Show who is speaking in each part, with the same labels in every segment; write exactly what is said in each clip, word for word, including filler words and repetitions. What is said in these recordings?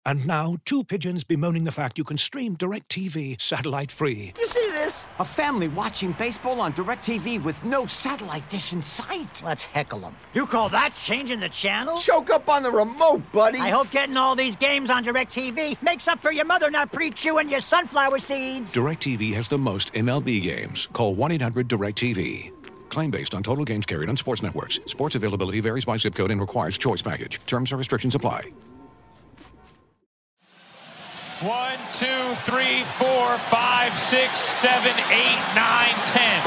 Speaker 1: And now, two pigeons bemoaning the fact you can stream DirecTV satellite-free.
Speaker 2: You see this? A family watching baseball on DirecTV with no satellite dish in sight.
Speaker 3: Let's heckle them. You call that changing the channel?
Speaker 2: Choke up on the remote, buddy.
Speaker 3: I hope getting all these games on DirecTV makes up for your mother not pre-chewing your sunflower seeds.
Speaker 1: DirecTV has the most M L B games. Call one eight hundred direct T V. Claim based on total games carried on sports networks. Sports availability varies by zip code and requires choice package. Terms and restrictions apply.
Speaker 4: One, two, three, four, five, six, seven, eight, nine, ten.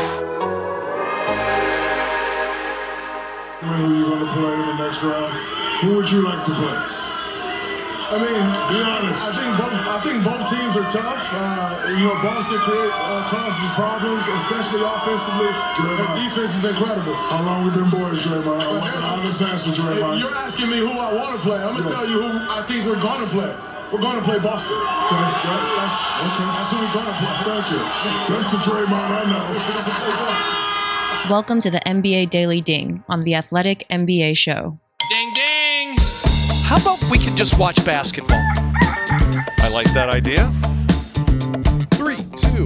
Speaker 5: Who are you going to play in the next round? Who would you like to play? I mean, be honest. I think both. I think both teams are tough. Uh, you know, Boston create uh, causes problems, especially offensively. Their defense is incredible. How long we been boys, Draymond? Honest answer, Draymond. You're asking me who I want to play. I'm gonna yeah. tell you who I think we're going to play. We're going to play Boston. Okay, that's, that's, okay. That's who we're going to play. Thank you. That's the Draymond I know.
Speaker 6: Welcome to the N B A Daily Ding on the Athletic N B A Show.
Speaker 4: Ding, ding. How about we can just watch basketball?
Speaker 7: I like that idea. Three, two.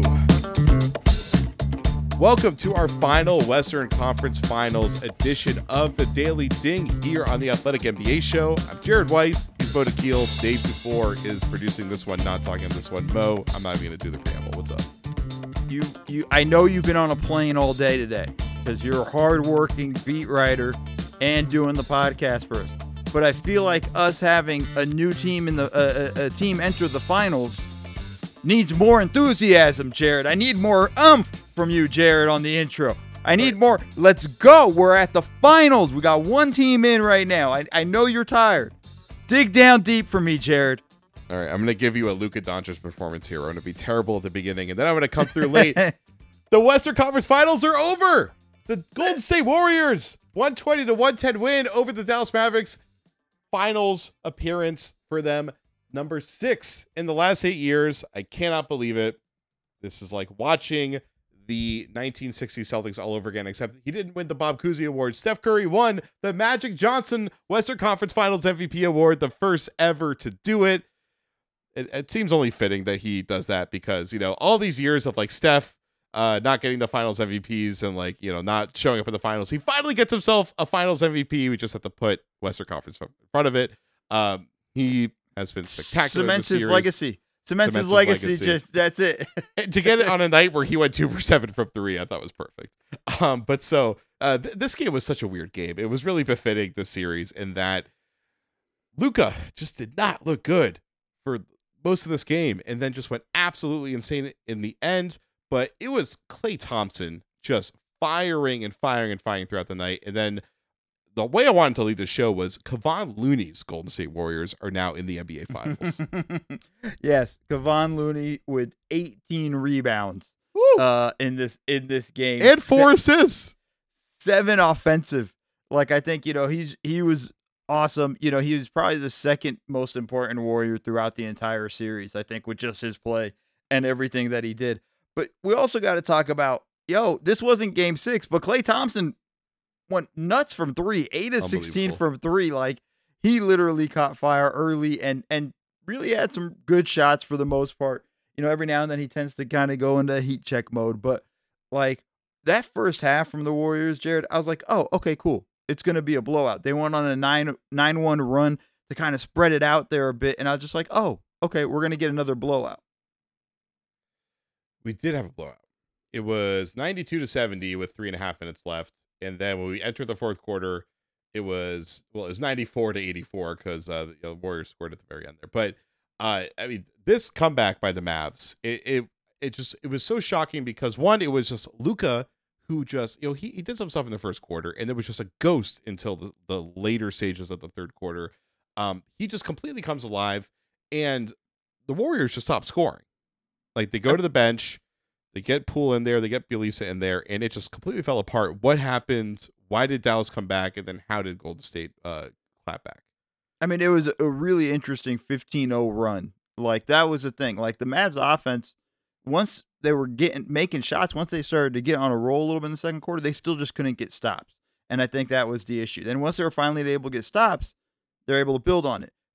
Speaker 7: Welcome to our final Western Conference Finals edition of the Daily Ding here on the Athletic N B A Show. I'm Jared Weiss. He's Bo Keel. Dave Dufour is producing this one, not talking this one. Mo, I'm not even going to do the preamble. What's up?
Speaker 8: You, you. I know you've been on a plane all day today because you're a hardworking beat writer and doing the podcast for us. But I feel like us having a new team in the uh, a, a team enter the finals needs more enthusiasm, Jared. I need more umph from you, Jared, on the intro. I need more. Let's go. We're at the finals. We got one team in right now. I, I know you're tired. Dig down deep for me, Jared.
Speaker 7: All right, I'm going to give you a Luka Doncic performance here. I'm going to be terrible at the beginning, and then I'm going to come through late. The Western Conference Finals are over. The Golden State Warriors, one twenty to one ten win over the Dallas Mavericks. Finals appearance for them, number six in the last eight years. I cannot believe it. This is like watching the nineteen sixty Celtics all over again, except he didn't win the Bob Cousy Award. Steph Curry won the Magic Johnson Western Conference Finals M V P Award, the first ever to do it. It, it seems only fitting that he does that because, you know, all these years of like Steph uh, not getting the finals M V Ps and like, you know, not showing up in the finals, he finally gets himself a finals M V P. We just have to put Western Conference in front of it. Um, he has been spectacular.
Speaker 8: Cements his legacy. Cements, Cements his legacy, legacy. Just that's it.
Speaker 7: To get it on a night where he went two for seven from three, I thought was perfect. Um, but so uh, th- this game was such a weird game. It was really befitting the series in that Luka just did not look good for most of this game, and then just went absolutely insane in the end. But it was Klay Thompson just firing and firing and firing throughout the night, and then the way I wanted to lead the show was Kevon Looney's Golden State Warriors are now in the N B A Finals.
Speaker 8: Yes, Kevon Looney with eighteen rebounds uh, in this in this game
Speaker 7: and four assists,
Speaker 8: seven offensive. Like I think you know he's he was awesome. You know he was probably the second most important Warrior throughout the entire series. I think with just his play and everything that he did. But we also got to talk about yo. This wasn't Game Six, but Klay Thompson went nuts from three, eight of sixteen from three. Like he literally caught fire early and and really had some good shots for the most part. You know, every now and then he tends to kind of go into heat check mode, but like that first half from the Warriors, Jared, I was like, oh, okay, cool. It's gonna be a blowout. They went on a nine nine one run to kind of spread it out there a bit, and I was just like, oh, okay, we're gonna get another blowout.
Speaker 7: We did have a blowout. It was ninety-two to seventy with three and a half minutes left. And then when we entered the fourth quarter, it was, well, it was ninety-four to eighty-four because uh, the Warriors scored at the very end there. But, uh, I mean, this comeback by the Mavs, it, it it just, it was so shocking because, one, it was just Luka who just, you know, he, he did some stuff in the first quarter, and it was just a ghost until the, the later stages of the third quarter. Um, he just completely comes alive, and the Warriors just stop scoring. Like, they go to the bench, they get Poole in there, they get Bielisa in there, and it just completely fell apart. What happened? Why did Dallas come back? And then how did Golden State uh, clap back?
Speaker 8: I mean, it was a really interesting fifteen oh run. Like, that was the thing. Like, the Mavs offense, once they were getting making shots, once they started to get on a roll a little bit in the second quarter, they still just couldn't get stops. And I think that was the issue. Then once they were finally able to get stops, they're able to build on it.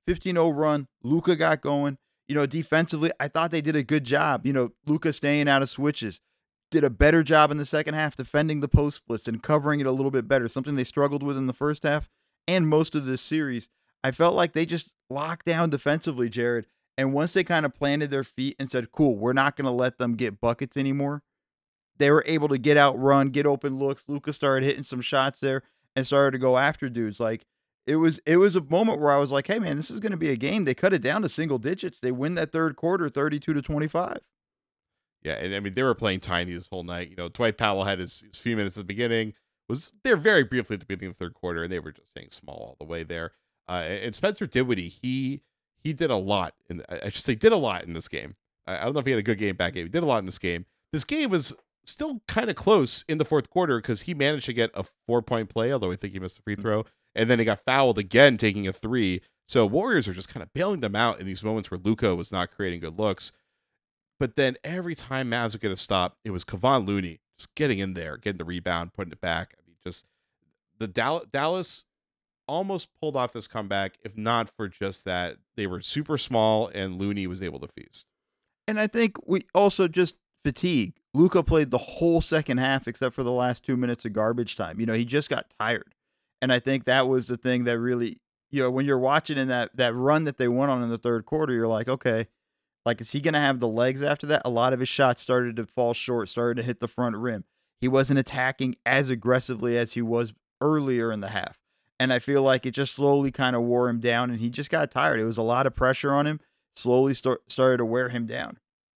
Speaker 8: fifteen oh run. Luka got going. You know, defensively, I thought they did a good job. You know, Luka staying out of switches. Did a better job in the second half defending the post splits and covering it a little bit better, something they struggled with in the first half and most of this series. I felt like they just locked down defensively, Jared. And once they kind of planted their feet and said, cool, we're not going to let them get buckets anymore, they were able to get out, run, get open looks. Luka started hitting some shots there and started to go after dudes. Like, it was it was a moment where I was like, hey, man, this is going to be a game. They cut it down to single digits. They win that third quarter thirty-two to twenty-five.
Speaker 7: Yeah, and I mean, they were playing tiny this whole night. You know, Dwight Powell had his, his few minutes at the beginning. Was there very briefly at the beginning of the third quarter, and they were just staying small all the way there. Uh, and Spencer Dinwiddie, he he did a lot. In I should say, did a lot in this game. I, I don't know if he had a good game, bad game. He did a lot in this game. This game was still kind of close in the fourth quarter because he managed to get a four-point play, although I think he missed a free throw. And then he got fouled again, taking a three. So Warriors are just kind of bailing them out in these moments where Luka was not creating good looks. But then every time Mavs would get a stop, it was Kevon Looney just getting in there, getting the rebound, putting it back. I mean, just the Dallas, Dallas almost pulled off this comeback, if not for just that. They were super small, and Looney was able to feast.
Speaker 8: And I think we also just fatigue. Luka played the whole second half except for the last two minutes of garbage time. You know, he just got tired. And I think that was the thing that really, you know, when you're watching in that that run that they went on in the third quarter, you're like, okay, like, is he going to have the legs after that? A lot of his shots started to fall short, started to hit the front rim. He wasn't attacking as aggressively as he was earlier in the half. And I feel like it just slowly kind of wore him down, and he just got tired. It was a lot of pressure on him, slowly start, started to wear him down.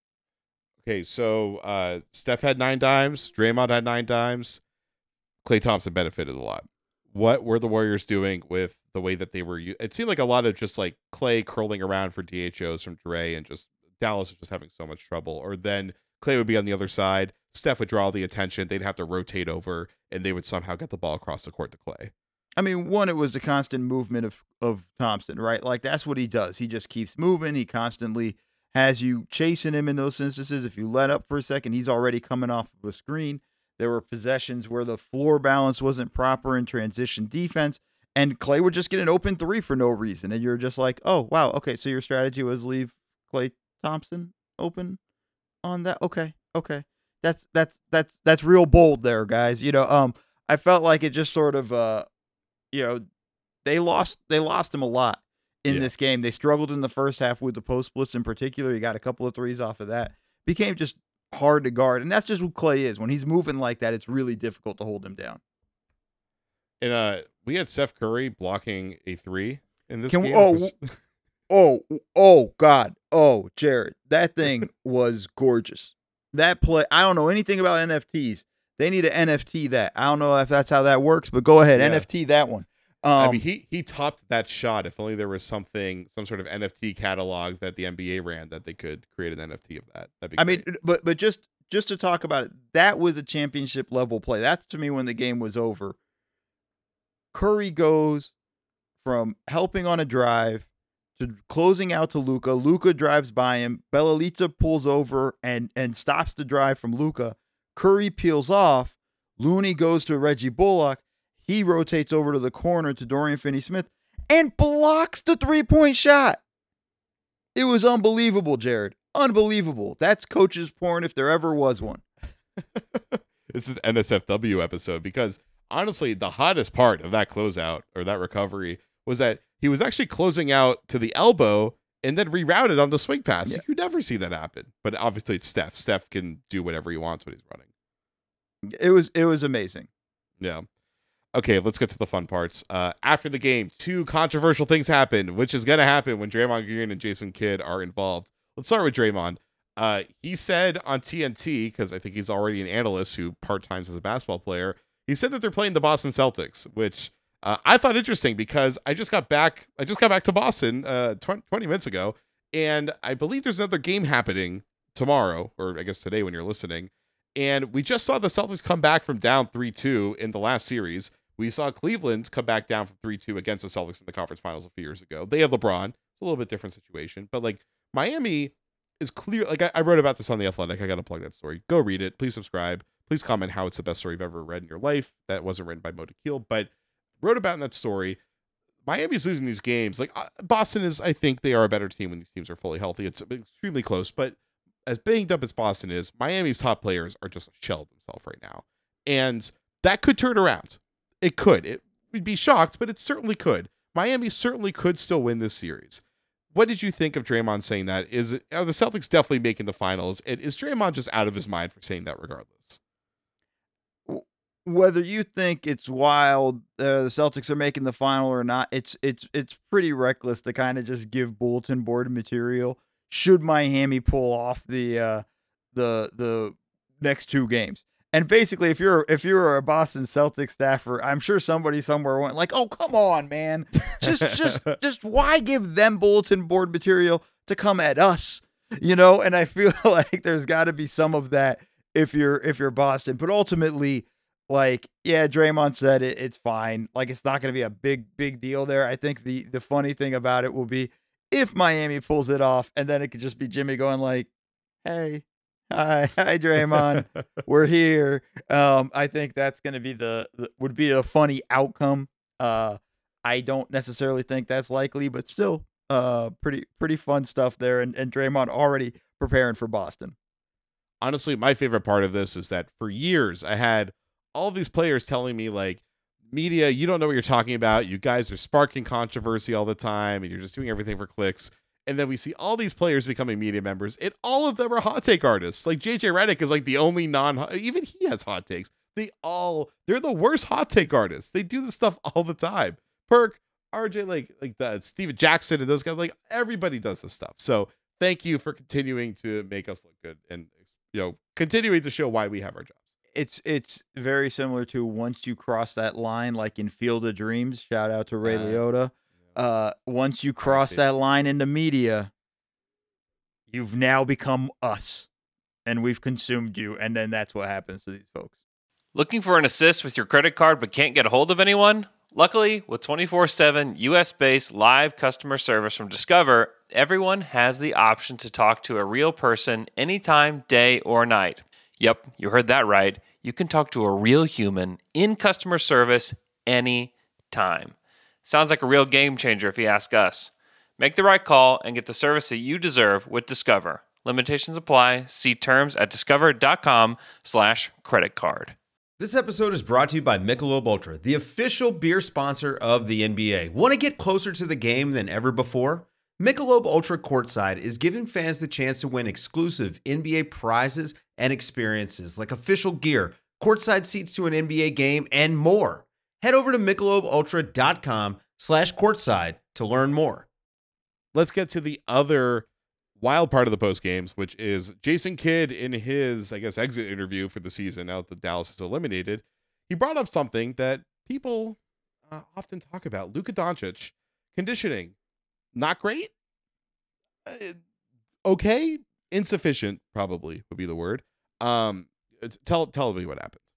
Speaker 7: Okay, so uh, Steph had nine dimes. Draymond had nine dimes. Klay Thompson benefited a lot. What were the Warriors doing with the way that they were? It seemed like a lot of just like Klay curling around for D H Os from Dre, and just Dallas was just having so much trouble. Or then Klay would be on the other side. Steph would draw the attention. They'd have to rotate over, and they would somehow get the ball across the court to Klay.
Speaker 8: I mean, one, it was the constant movement of, of Thompson, right? Like, that's what he does. He just keeps moving. He constantly has you chasing him in those instances. If you let up for a second, he's already coming off of a screen. There were possessions where the floor balance wasn't proper in transition defense, and Klay would just get an open three for no reason. And you're just like, oh, wow, okay, so your strategy was leave Klay Thompson open on that? Okay, okay. That's that's that's that's real bold there, guys. You know, um, I felt like it just sort of, uh, you know, they lost they lost him a lot in yeah. this game. They struggled in the first half with the post splits in particular. He got a couple of threes off of that. Became just hard to guard, and that's just who Klay is. When he's moving like that, it's really difficult to hold him down.
Speaker 7: And uh, we had Steph Curry blocking a three in this
Speaker 8: Can
Speaker 7: game.
Speaker 8: We, oh,
Speaker 7: was...
Speaker 8: oh, oh, God. Oh, Jared, that thing was gorgeous. That play, I don't know anything about N F Ts. They need to N F T that. I don't know if that's how that works, but go ahead, yeah. N F T that one. Um,
Speaker 7: I mean, he he topped that shot. If only there was something, some sort of N F T catalog that the N B A ran that they could create an N F T of that. That'd be
Speaker 8: I
Speaker 7: great.
Speaker 8: mean, but but just just to talk about it, that was a championship level play. That's to me when the game was over. Curry goes from helping on a drive to closing out to Luka. Luka drives by him. Bjelica pulls over and and stops the drive from Luka. Curry peels off. Looney goes to Reggie Bullock. He rotates over to the corner to Dorian Finney-Smith and blocks the three-point shot. It was unbelievable, Jared. Unbelievable. That's coach's porn if there ever was one.
Speaker 7: This is an N S F W episode because, honestly, the hottest part of that closeout or that recovery was that he was actually closing out to the elbow and then rerouted on the swing pass. Yeah. You never see that happen. But obviously, it's Steph. Steph can do whatever he wants when he's running.
Speaker 8: It was it was amazing.
Speaker 7: Yeah. Okay, let's get to the fun parts. Uh, after the game, two controversial things happened, which is going to happen when Draymond Green and Jason Kidd are involved. Let's start with Draymond. Uh, he said on T N T, because I think he's already an analyst who part-times as a basketball player, he said that they're playing the Boston Celtics, which uh, I thought interesting because I just got back I just got back to Boston uh, twenty minutes ago, and I believe there's another game happening tomorrow, or I guess today when you're listening, and we just saw the Celtics come back from down three two in the last series. We saw Cleveland come back down from three two against the Celtics in the conference finals a few years ago. They have LeBron. It's a little bit different situation. But, like, Miami is clear. Like, I, I wrote about this on The Athletic. I got to plug that story. Go read it. Please subscribe. Please comment how it's the best story you've ever read in your life. That wasn't written by Mo Dakhil, but wrote about in that story. Miami's losing these games. Like uh, Boston is, I think they are a better team when these teams are fully healthy. It's extremely close, but as banged up as Boston is, Miami's top players are just a shell of themselves right now. And that could turn around. It could. It would be shocked, but it certainly could. Miami certainly could still win this series. What did you think of Draymond saying that? Is it, are the Celtics definitely making the finals? And is Draymond just out of his mind for saying that regardless?
Speaker 8: Whether you think it's wild, uh, the Celtics are making the final or not, it's it's it's pretty reckless to kind of just give bulletin board material. Should Miami pull off the uh, the the next two games? And basically, if you're if you're a Boston Celtics staffer, I'm sure somebody somewhere went like, "Oh, come on, man! Just just just why give them bulletin board material to come at us?" You know. And I feel like there's got to be some of that if you're if you're Boston. But ultimately, like, yeah, Draymond said it, it's fine. Like, it's not going to be a big big deal there. I think the the funny thing about it will be if Miami pulls it off, and then it could just be Jimmy going like, "Hey. Hi, hi, Draymond. We're here." Um, I think that's going to be the, the would be a funny outcome. Uh, I don't necessarily think that's likely, but still, uh, pretty pretty fun stuff there. And, and Draymond already preparing for Boston.
Speaker 7: Honestly, my favorite part of this is that for years I had all these players telling me like, "Media, you don't know what you're talking about. You guys are sparking controversy all the time, and you're just doing everything for clicks." And then we see all these players becoming media members, and all of them are hot take artists. Like J J Redick is like the only non, even he has hot takes. They all, they're the worst hot take artists. They do this stuff all the time. Perk, R J, like like the Steven Jackson and those guys, like everybody does this stuff. So thank you for continuing to make us look good and, you know, continuing to show why we have our jobs.
Speaker 8: It's it's very similar to once you cross that line, like in Field of Dreams. Shout out to Ray uh, Liotta. Uh, once you cross that line into media, you've now become us, and we've consumed you, and then that's what happens to these folks.
Speaker 9: Looking for an assist with your credit card but can't get a hold of anyone? Luckily, with twenty-four seven U S-based live customer service from Discover, everyone has the option to talk to a real person anytime, day or night. Yep, you heard that right. You can talk to a real human in customer service anytime. Sounds like a real game changer if you ask us. Make the right call and get the service that you deserve with Discover. Limitations apply. See terms at discover.com slash credit card.
Speaker 10: This episode is brought to you by Michelob Ultra, the official beer sponsor of the N B A. Want to get closer to the game than ever before? Michelob Ultra Courtside is giving fans the chance to win exclusive N B A prizes and experiences like official gear, courtside seats to an N B A game, and more. Head over to michelobultra.com slash courtside to learn more.
Speaker 7: Let's get to the other wild part of the post games, which is Jason Kidd in his, I guess, exit interview for the season now that Dallas is eliminated. He brought up something that people uh, often talk about. Luka Doncic, conditioning, not great. Uh, okay. Insufficient, probably would be the word. Um, tell, tell me what happened.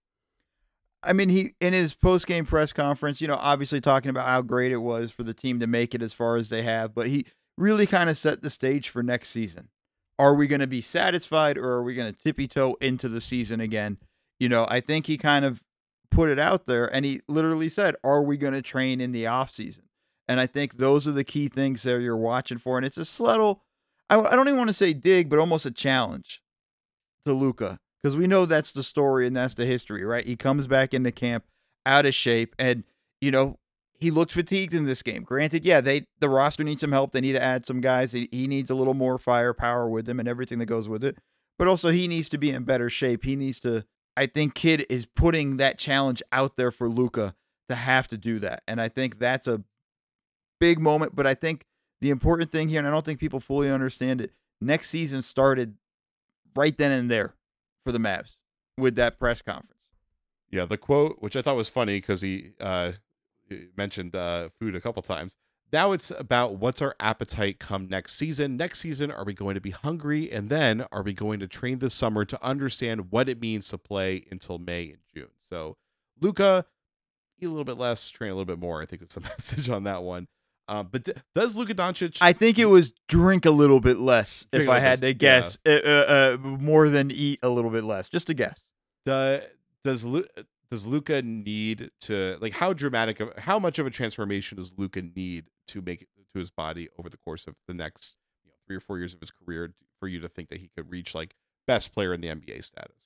Speaker 8: I mean, he in his post-game press conference, you know, obviously talking about how great it was for the team to make it as far as they have, but he really kind of set the stage for next season. Are we going to be satisfied, or are we going to tippy-toe into the season again? You know, I think he kind of put it out there, and he literally said, are we going to train in the offseason? And I think those are the key things that you're watching for, and it's a subtle, I, I don't even want to say dig, but almost a challenge to Luka. Because we know that's the story and that's the history, right? He comes back into camp out of shape, and, you know, he looked fatigued in this game. Granted, yeah, they the roster needs some help. They need to add some guys. He, he needs a little more firepower with him and everything that goes with it. But also he needs to be in better shape. He needs to, I think Kidd is putting that challenge out there for Luka to have to do that. And I think that's a big moment. But I think the important thing here, and I don't think people fully understand it, next season started right then and there for the Mavs with that press conference.
Speaker 7: Yeah, the quote, which I thought was funny because he, uh, he mentioned uh, food a couple times. Now it's about what's our appetite come next season. Next season, are we going to be hungry? And then are we going to train this summer to understand what it means to play until May and June? So Luka, eat a little bit less, train a little bit more. I think it's the message on that one. Um, but d- does Luka Doncic?
Speaker 8: I think it was drink a little bit less, if I had
Speaker 7: less,
Speaker 8: to guess. Yeah. Uh, uh, more than eat a little bit less. Just a guess.
Speaker 7: The, does Lu- does Luka need to, like, how dramatic of how much of a transformation does Luka need to make it to his body over the course of the next, you know, three or four years of his career for you to think that he could reach like best player in the N B A status?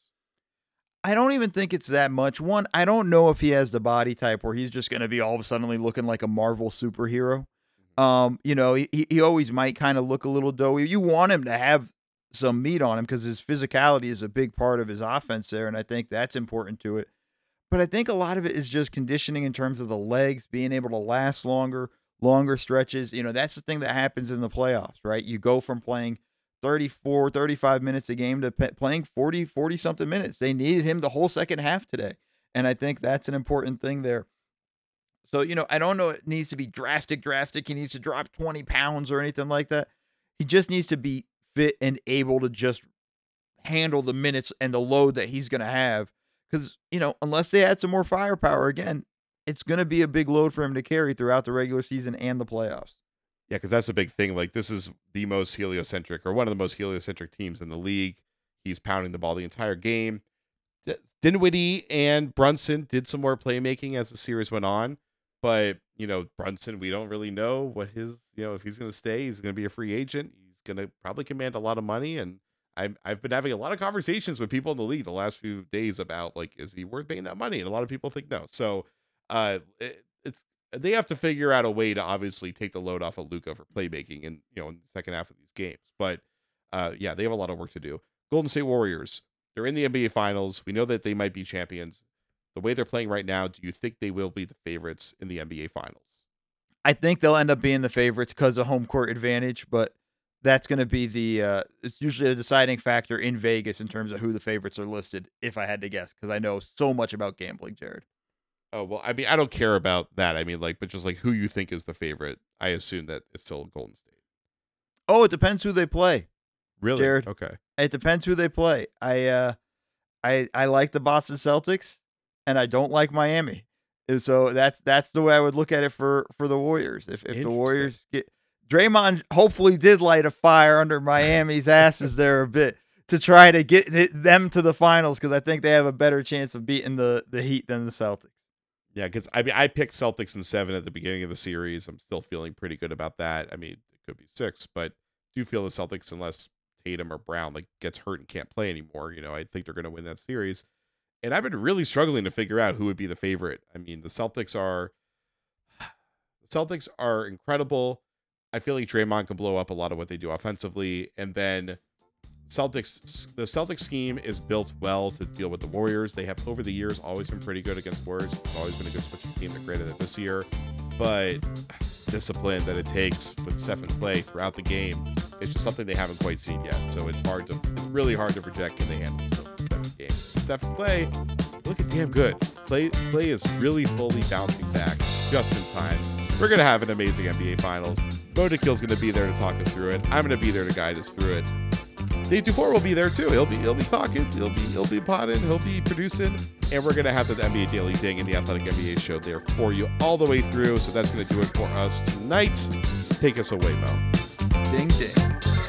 Speaker 8: I don't even think it's that much. One, I don't know if he has the body type where he's just going to be all of a sudden looking like a Marvel superhero. Um, you know, he, he always might kind of look a little doughy. You want him to have some meat on him because his physicality is a big part of his offense there, and I think that's important to it. But I think a lot of it is just conditioning in terms of the legs, being able to last longer, longer stretches. You know, that's the thing that happens in the playoffs, right? You go from playing thirty-four, thirty-five minutes a game to p- playing forty, forty-something minutes. They needed him the whole second half today, and I think that's an important thing there. So, you know, I don't know it needs to be drastic, drastic. He needs to drop twenty pounds or anything like that. He just needs to be fit and able to just handle the minutes and the load that he's going to have. Because, you know, unless they add some more firepower, again, it's going to be a big load for him to carry throughout the regular season and the playoffs.
Speaker 7: Yeah, because that's a big thing. Like, this is the most heliocentric or one of the most heliocentric teams in the league. He's pounding the ball the entire game. D- Dinwiddie and Brunson did some more playmaking as the series went on. But, you know, Brunson, we don't really know what his, you know, if he's going to stay, he's going to be a free agent. He's going to probably command a lot of money. And I've, I've been having a lot of conversations with people in the league the last few days about, like, is he worth paying that money? And a lot of people think no. So uh, it, it's they have to figure out a way to obviously take the load off of Luka for playmaking in, you know, in the second half of these games. But, uh, yeah, they have a lot of work to do. Golden State Warriors, they're in the N B A Finals. We know that they might be champions. The way they're playing right now, do you think they will be the favorites in the N B A Finals?
Speaker 8: I think they'll end up being the favorites because of home court advantage, but that's going to be the uh, it's usually a deciding factor in Vegas in terms of who the favorites are listed, if I had to guess, because I know so much about gambling, Jared.
Speaker 7: Oh, well, I mean, I don't care about that. I mean, like, but just like who you think is the favorite, I assume that it's still Golden State.
Speaker 8: Oh, it depends who they play.
Speaker 7: Really?
Speaker 8: Jared.
Speaker 7: Okay.
Speaker 8: It depends who they play. I uh, I I like the Boston Celtics, and I don't like Miami. And so that's that's the way I would look at it for for the Warriors. If if the Warriors get Draymond, hopefully did light a fire under Miami's asses there a bit to try to get them to the finals, because I think they have a better chance of beating the the Heat than the Celtics.
Speaker 7: Yeah, because I mean, I picked Celtics in seven at the beginning of the series. I'm still feeling pretty good about that. I mean, it could be six, but do feel the Celtics, unless Tatum or Brown like gets hurt and can't play anymore, you know, I think they're going to win that series. And I've been really struggling to figure out who would be the favorite. I mean, the Celtics are the Celtics are incredible. I feel like Draymond can blow up a lot of what they do offensively, and then Celtics, the Celtics scheme is built well to deal with the Warriors. They have over the years always been pretty good against Warriors. It's always been a good switching team. They're great at it this year, but discipline that it takes with Steph and Clay throughout the game, it's just something they haven't quite seen yet. So it's hard to, it's really hard to project can they handle the game. Steph and Clay, looking damn good. Clay, Clay is really fully bouncing back just in time. We're gonna have an amazing N B A Finals. Bo Nikhil's gonna be there to talk us through it. I'm gonna be there to guide us through it. Dave Dufour will be there too. He'll be he'll be talking. He'll be he'll be potting. He'll be producing, and we're gonna have the N B A Daily Ding and the Athletic N B A Show there for you all the way through. So that's gonna do it for us tonight. Take us away, Mo.
Speaker 8: Ding ding.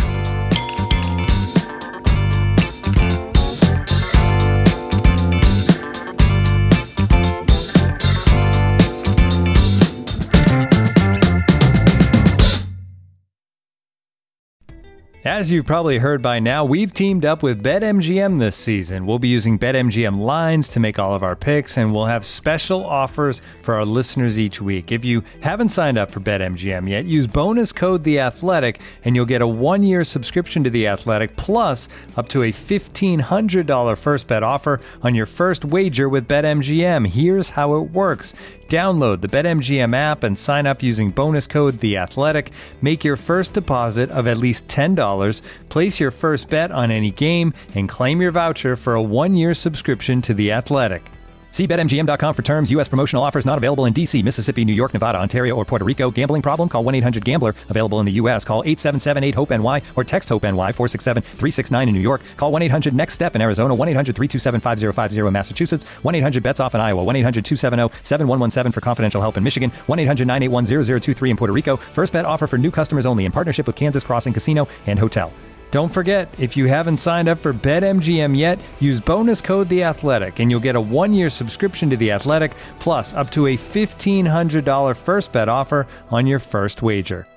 Speaker 11: As you've probably heard by now, we've teamed up with BetMGM this season. We'll be using BetMGM lines to make all of our picks, and we'll have special offers for our listeners each week. If you haven't signed up for BetMGM yet, use bonus code The Athletic, and you'll get a one-year subscription to The Athletic, plus up to a fifteen hundred dollars first bet offer on your first wager with BetMGM. Here's how it works. Download the BetMGM app and sign up using bonus code The Athletic. Make your first deposit of at least ten dollars, place your first bet on any game, and claim your voucher for a one-year subscription to The Athletic. See Bet M G M dot com for terms. U S promotional offers not available in D C, Mississippi, New York, Nevada, Ontario, or Puerto Rico. Gambling problem? Call one eight hundred gambler. Available in the U S. Call eight seven seven eight hope N Y or text HOPE-NY four six seven three six nine in New York. Call one eight hundred next step in Arizona. one eight hundred three two seven five zero five zero in Massachusetts. one eight hundred bets off in Iowa. one eight hundred two seven zero seven one one seven for confidential help in Michigan. one eight hundred nine eight one zero zero two three in Puerto Rico. First bet offer for new customers only in partnership with Kansas Crossing Casino and Hotel. Don't forget, if you haven't signed up for BetMGM yet, use bonus code The Athletic, and you'll get a one-year subscription to The Athletic, plus up to a fifteen hundred dollars first bet offer on your first wager.